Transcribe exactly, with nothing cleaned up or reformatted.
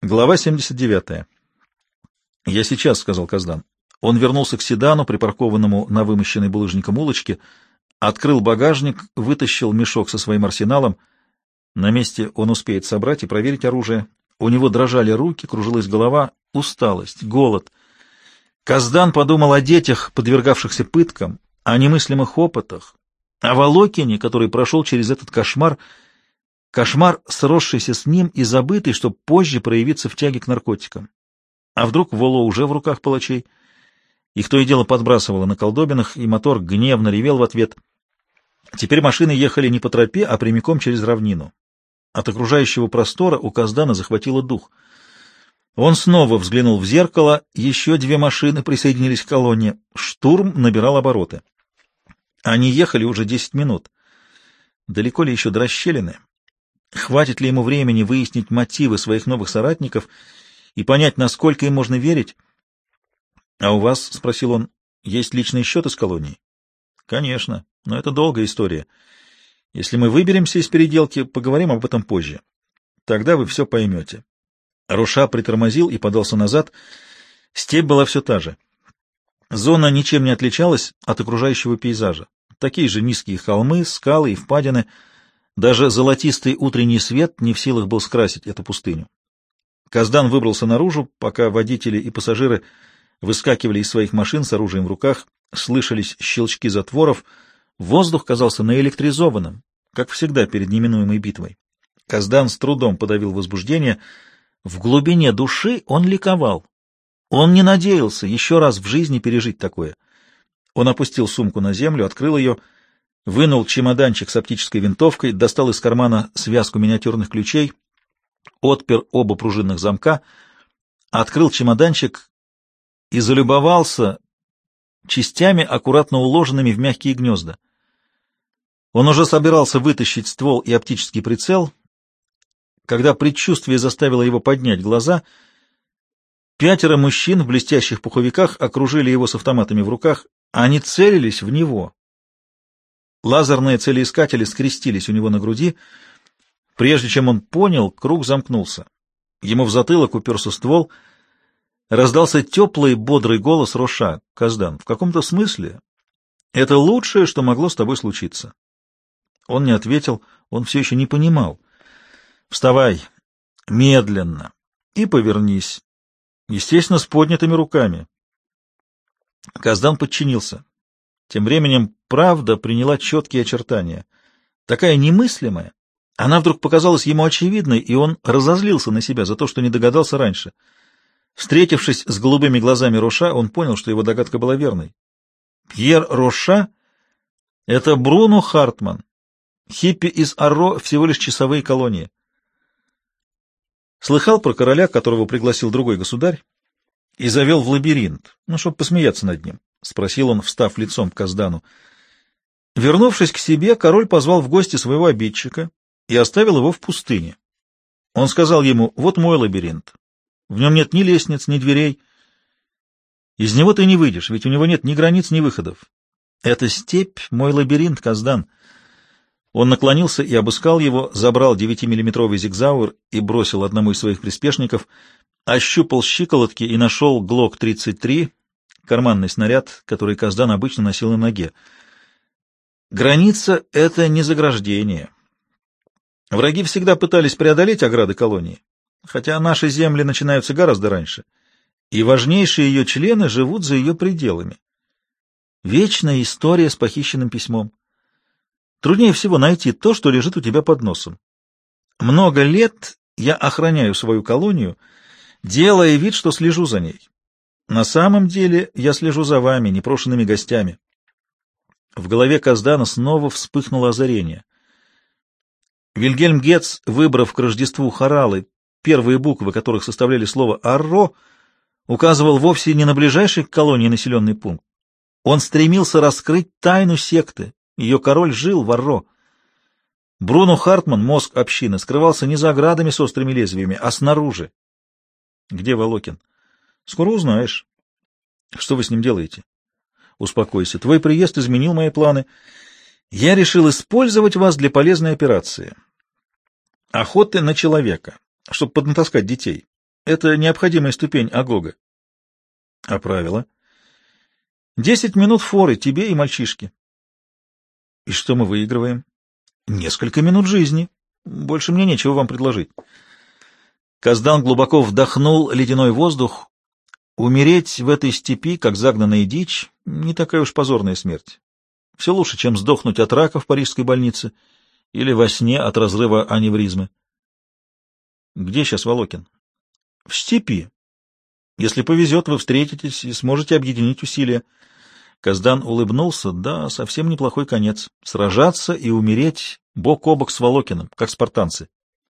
Глава семьдесят девятая. «Я сейчас», — сказал Каздан. Он вернулся к седану, припаркованному на вымощенной булыжником улочке, открыл багажник, вытащил мешок со своим арсеналом. На месте он успеет собрать и проверить оружие. У него дрожали руки, кружилась голова, усталость, голод. Каздан подумал о детях, подвергавшихся пыткам, о немыслимых опытах, о Волокине, который прошел через этот кошмар, кошмар, сросшийся с ним и забытый, чтобы позже проявиться в тяге к наркотикам. А вдруг Воло уже в руках палачей? Их то и дело подбрасывало на колдобинах, и мотор гневно ревел в ответ. Теперь машины ехали не по тропе, а прямиком через равнину. От окружающего простора у Каздана захватило дух. Он снова взглянул в зеркало, еще две машины присоединились к колонне. Штурм набирал обороты. Они ехали уже десять минут. Далеко ли еще до расщелины? Хватит ли ему времени выяснить мотивы своих новых соратников и понять, насколько им можно верить? — А у вас, — спросил он, — есть личный счет из колонии? — Конечно, но это долгая история. Если мы выберемся из переделки, поговорим об этом позже. Тогда вы все поймете. Руша притормозил и подался назад. Степь была все та же. Зона ничем не отличалась от окружающего пейзажа. Такие же низкие холмы, скалы и впадины. Даже золотистый утренний свет не в силах был скрасить эту пустыню. Каздан выбрался наружу, пока водители и пассажиры выскакивали из своих машин с оружием в руках, слышались щелчки затворов, воздух казался наэлектризованным, как всегда перед неминуемой битвой. Каздан с трудом подавил возбуждение. В глубине души он ликовал. Он не надеялся еще раз в жизни пережить такое. Он опустил сумку на землю, открыл ее, вынул чемоданчик с оптической винтовкой, достал из кармана связку миниатюрных ключей, отпер оба пружинных замка, открыл чемоданчик и залюбовался частями, аккуратно уложенными в мягкие гнезда. Он уже собирался вытащить ствол и оптический прицел, когда предчувствие заставило его поднять глаза. Пятеро мужчин в блестящих пуховиках окружили его с автоматами в руках. Они целились в него. Лазерные целеискатели скрестились у него на груди. Прежде чем он понял, круг замкнулся. Ему в затылок уперся ствол. Раздался теплый, бодрый голос Роша. — Каздан, в каком-то смысле это лучшее, что могло с тобой случиться. Он не ответил, он все еще не понимал. — Вставай, медленно, и повернись. Естественно, с поднятыми руками. Каздан подчинился. Тем временем правда приняла четкие очертания. Такая немыслимая, она вдруг показалась ему очевидной, и он разозлился на себя за то, что не догадался раньше. Встретившись с голубыми глазами Роша, он понял, что его догадка была верной. Пьер Роша — это Бруно Хартман. Хиппи из Арро — всего лишь часовые колонии. Слыхал про короля, которого пригласил другой государь, и завел в лабиринт, ну, чтобы посмеяться над ним? — спросил он, встав лицом к Каздану. Вернувшись к себе, король позвал в гости своего обидчика и оставил его в пустыне. Он сказал ему: вот мой лабиринт. В нем нет ни лестниц, ни дверей. Из него ты не выйдешь, ведь у него нет ни границ, ни выходов. Это степь, мой лабиринт, Каздан. Он наклонился и обыскал его, забрал девятимиллиметровый зигзауэр и бросил одному из своих приспешников, ощупал щиколотки и нашел глок тридцать три, карманный снаряд, который Каздан обычно носил на ноге. Граница — это не заграждение. Враги всегда пытались преодолеть ограды колонии, хотя наши земли начинаются гораздо раньше, и важнейшие ее члены живут за ее пределами. Вечная история с похищенным письмом. Труднее всего найти то, что лежит у тебя под носом. Много лет я охраняю свою колонию, делая вид, что слежу за ней. На самом деле я слежу за вами, непрошенными гостями. В голове Каздана снова вспыхнуло озарение. Вильгельм Гетц, выбрав к Рождеству хоралы, первые буквы которых составляли слово «Арро», указывал вовсе не на ближайший к колонии населенный пункт. Он стремился раскрыть тайну секты. Ее король жил в Арро. Бруно Хартман, мозг общины, скрывался не за оградами с острыми лезвиями, а снаружи. Где Волокин? Скоро узнаешь. Что вы с ним делаете? Успокойся. Твой приезд изменил мои планы. Я решил использовать вас для полезной операции. Охоты на человека, чтобы поднатаскать детей. Это необходимая ступень Агога. А правила? Десять минут форы тебе и мальчишке. И что мы выигрываем? Несколько минут жизни. Больше мне нечего вам предложить. Каздан глубоко вдохнул ледяной воздух. Умереть в этой степи, как загнанная дичь, не такая уж позорная смерть. Все лучше, чем сдохнуть от рака в парижской больнице или во сне от разрыва аневризмы. Где сейчас Волокин? В степи. Если повезет, вы встретитесь и сможете объединить усилия. Каздан улыбнулся. Да, совсем неплохой конец. Сражаться и умереть бок о бок с Волокиным, как спартанцы.